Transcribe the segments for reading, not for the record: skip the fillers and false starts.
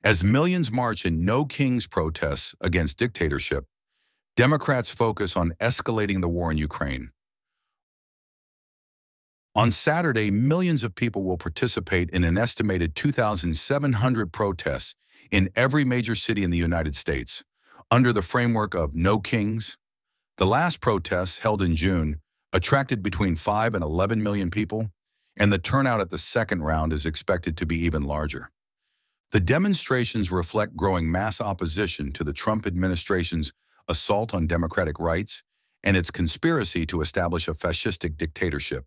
As millions march in No Kings protests against dictatorship, Democrats focus on escalating the war in Ukraine. On Saturday, millions of people will participate in an estimated 2,700 protests in every major city in the United States, under the framework of No Kings. The last protests, held in June, attracted between 5 and 11 million people, and the turnout at the second round is expected to be even larger. The demonstrations reflect growing mass opposition to the Trump administration's assault on democratic rights and its conspiracy to establish a fascistic dictatorship.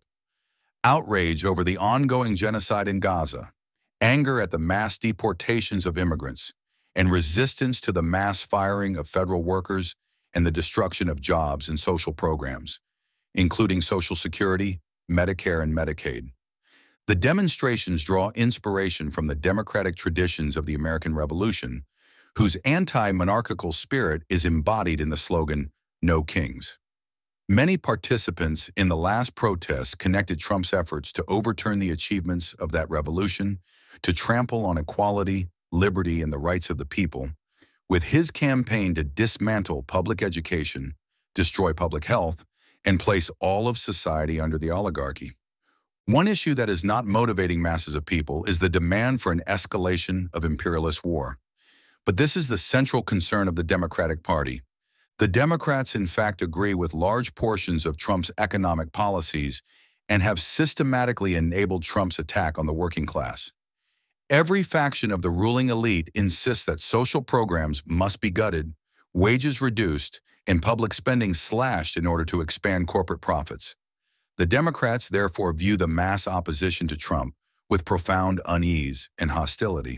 Outrage over the ongoing genocide in Gaza, anger at the mass deportations of immigrants, and resistance to the mass firing of federal workers and the destruction of jobs and social programs, including Social Security, Medicare, and Medicaid. The demonstrations draw inspiration from the democratic traditions of the American Revolution, whose anti-monarchical spirit is embodied in the slogan, No Kings. Many participants in the last protests connected Trump's efforts to overturn the achievements of that revolution, to trample on equality, liberty, and the rights of the people, with his campaign to dismantle public education, destroy public health, and place all of society under the oligarchy. One issue that is not motivating masses of people is the demand for an escalation of imperialist war. But this is the central concern of the Democratic Party. The Democrats, in fact, agree with large portions of Trump's economic policies and have systematically enabled Trump's attack on the working class. Every faction of the ruling elite insists that social programs must be gutted, wages reduced, and public spending slashed in order to expand corporate profits. The Democrats therefore view the mass opposition to Trump with profound unease and hostility.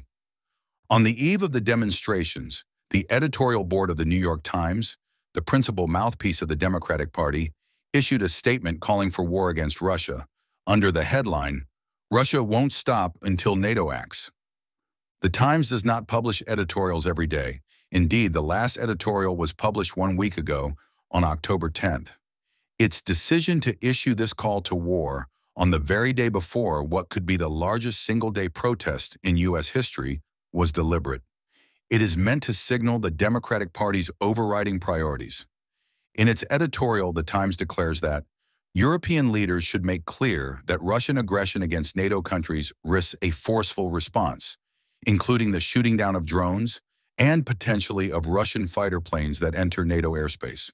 On the eve of the demonstrations, the editorial board of the New York Times, the principal mouthpiece of the Democratic Party, issued a statement calling for war against Russia under the headline, "Russia won't stop until NATO acts." The Times does not publish editorials every day. Indeed, the last editorial was published 1 week ago on October 10th. Its decision to issue this call to war on the very day before what could be the largest single-day protest in U.S. history was deliberate. It is meant to signal the Democratic Party's overriding priorities. In its editorial, the Times declares that European leaders should make clear that Russian aggression against NATO countries risks a forceful response, including the shooting down of drones and potentially of Russian fighter planes that enter NATO airspace.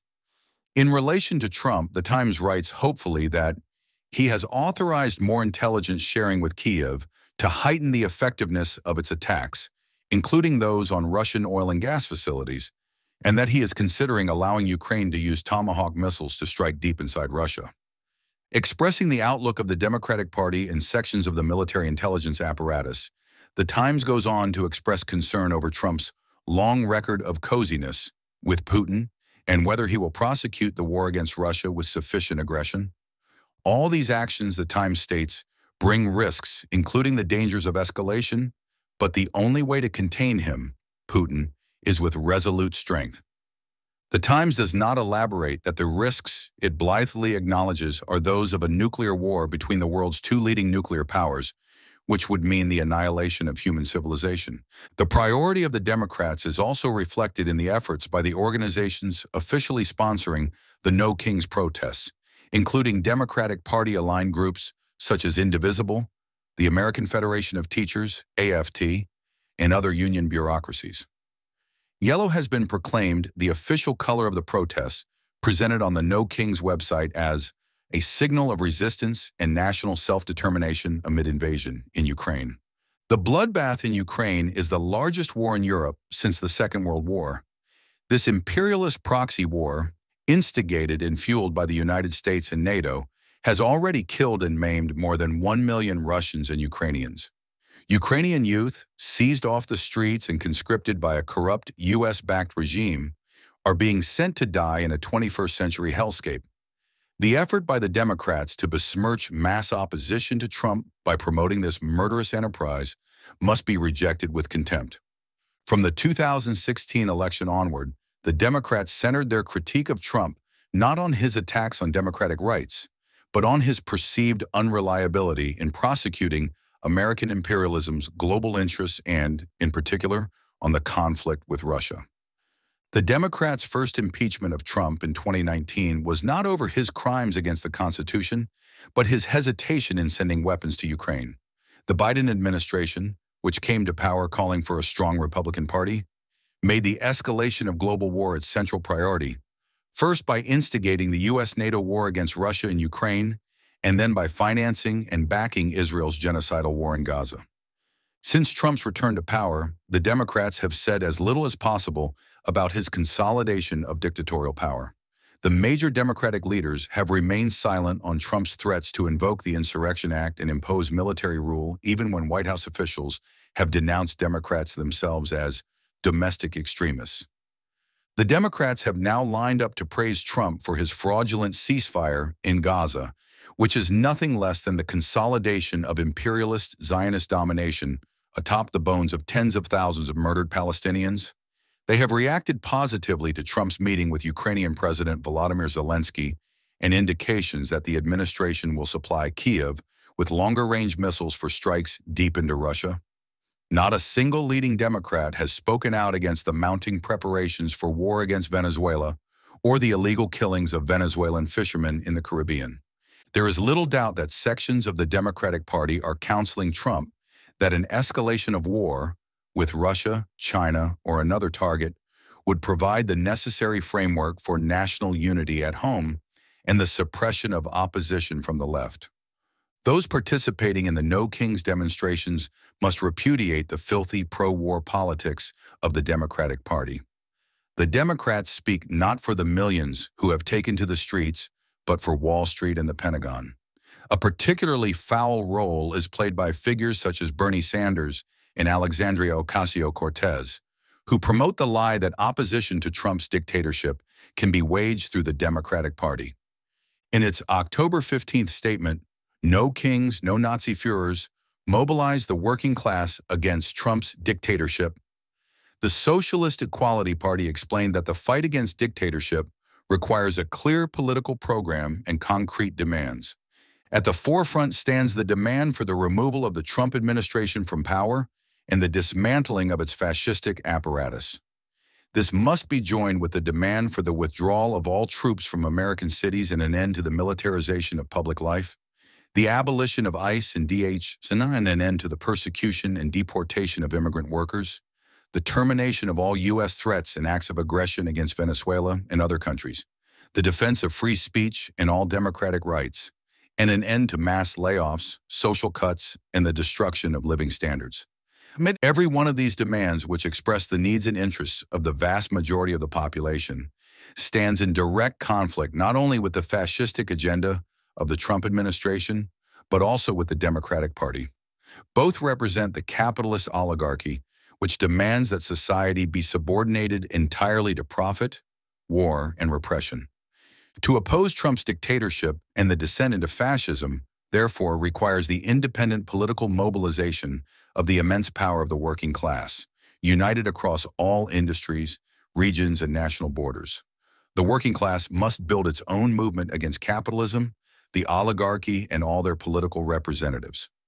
In relation to Trump, the Times writes hopefully that he has authorized more intelligence sharing with Kyiv to heighten the effectiveness of its attacks, including those on Russian oil and gas facilities, and that he is considering allowing Ukraine to use Tomahawk missiles to strike deep inside Russia. Expressing the outlook of the Democratic Party and sections of the military intelligence apparatus, the Times goes on to express concern over Trump's long record of coziness with Putin and whether he will prosecute the war against Russia with sufficient aggression. All these actions, the Times states, bring risks, including the dangers of escalation, but the only way to contain him, Putin, is with resolute strength. The Times does not elaborate that the risks it blithely acknowledges are those of a nuclear war between the world's two leading nuclear powers, which would mean the annihilation of human civilization. The priority of the Democrats is also reflected in the efforts by the organizations officially sponsoring the No Kings protests, including Democratic Party-aligned groups such as Indivisible, the American Federation of Teachers, AFT, and other union bureaucracies. Yellow has been proclaimed the official color of the protests, presented on the No Kings website as a signal of resistance and national self-determination amid invasion in Ukraine. The bloodbath in Ukraine is the largest war in Europe since the Second World War. This imperialist proxy war, instigated and fueled by the United States and NATO, has already killed and maimed more than 1 million Russians and Ukrainians. Ukrainian youth, seized off the streets and conscripted by a corrupt U.S.-backed regime, are being sent to die in a 21st century hellscape. The effort by the Democrats to besmirch mass opposition to Trump by promoting this murderous enterprise must be rejected with contempt. From the 2016 election onward, the Democrats centered their critique of Trump not on his attacks on democratic rights, but on his perceived unreliability in prosecuting American imperialism's global interests and, in particular, on the conflict with Russia. The Democrats' first impeachment of Trump in 2019 was not over his crimes against the Constitution, but his hesitation in sending weapons to Ukraine. The Biden administration, which came to power calling for a strong Republican Party, made the escalation of global war its central priority, first by instigating the U.S.-NATO war against Russia and Ukraine, and then by financing and backing Israel's genocidal war in Gaza. Since Trump's return to power, the Democrats have said as little as possible about his consolidation of dictatorial power. The major Democratic leaders have remained silent on Trump's threats to invoke the Insurrection Act and impose military rule, even when White House officials have denounced Democrats themselves as domestic extremists. The Democrats have now lined up to praise Trump for his fraudulent ceasefire in Gaza, which is nothing less than the consolidation of imperialist Zionist domination atop the bones of tens of thousands of murdered Palestinians. They have reacted positively to Trump's meeting with Ukrainian President Volodymyr Zelensky and indications that the administration will supply Kyiv with longer-range missiles for strikes deep into Russia. Not a single leading Democrat has spoken out against the mounting preparations for war against Venezuela or the illegal killings of Venezuelan fishermen in the Caribbean. There is little doubt that sections of the Democratic Party are counseling Trump that an escalation of war with Russia, China, or another target would provide the necessary framework for national unity at home and the suppression of opposition from the left. Those participating in the No Kings demonstrations must repudiate the filthy pro-war politics of the Democratic Party. The Democrats speak not for the millions who have taken to the streets, but for Wall Street and the Pentagon. A particularly foul role is played by figures such as Bernie Sanders and Alexandria Ocasio-Cortez, who promote the lie that opposition to Trump's dictatorship can be waged through the Democratic Party. In its October 15th statement, No Kings, No Nazi Führers mobilized the working class against Trump's dictatorship. The Socialist Equality Party explained that the fight against dictatorship requires a clear political program and concrete demands. At the forefront stands the demand for the removal of the Trump administration from power and the dismantling of its fascistic apparatus. This must be joined with the demand for the withdrawal of all troops from American cities and an end to the militarization of public life, the abolition of ICE and DHS and an end to the persecution and deportation of immigrant workers, the termination of all U.S. threats and acts of aggression against Venezuela and other countries, the defense of free speech and all democratic rights, and an end to mass layoffs, social cuts, and the destruction of living standards. Amid every one of these demands, which express the needs and interests of the vast majority of the population, stands in direct conflict not only with the fascistic agenda of the Trump administration, but also with the Democratic Party. Both represent the capitalist oligarchy, which demands that society be subordinated entirely to profit, war, and repression. To oppose Trump's dictatorship and the descent into fascism, therefore, requires the independent political mobilization of the immense power of the working class, united across all industries, regions, and national borders. The working class must build its own movement against capitalism, the oligarchy, and all their political representatives.